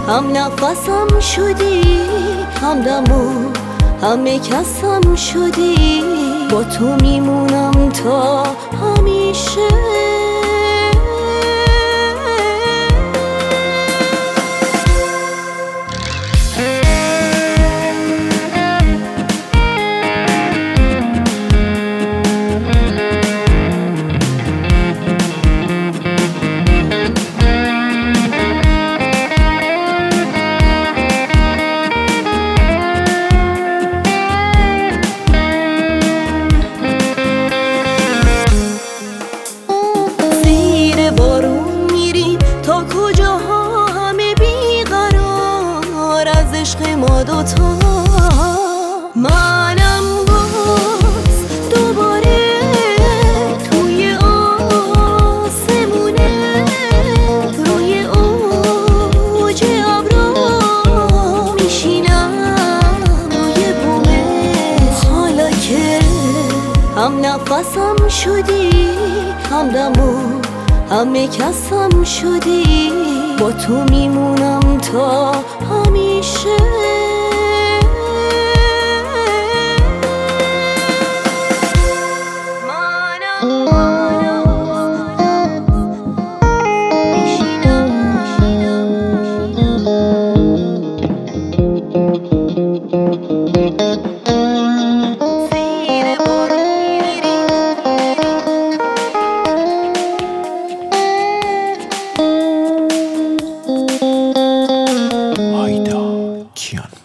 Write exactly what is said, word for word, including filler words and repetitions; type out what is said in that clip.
هم نفسم شدی، هم دمو همه کسم شدی. با تو میمونم تا همیشه. تا کجاها همه بیقرار از عشق ما دوتا. منم باز دوباره توی آسمونه، روی اوج ابرا میشینم روی بومه. حالا که هم نفسم شدی، هم دمو همه کسم شدی. با تو میمونم تا همیشه. کیان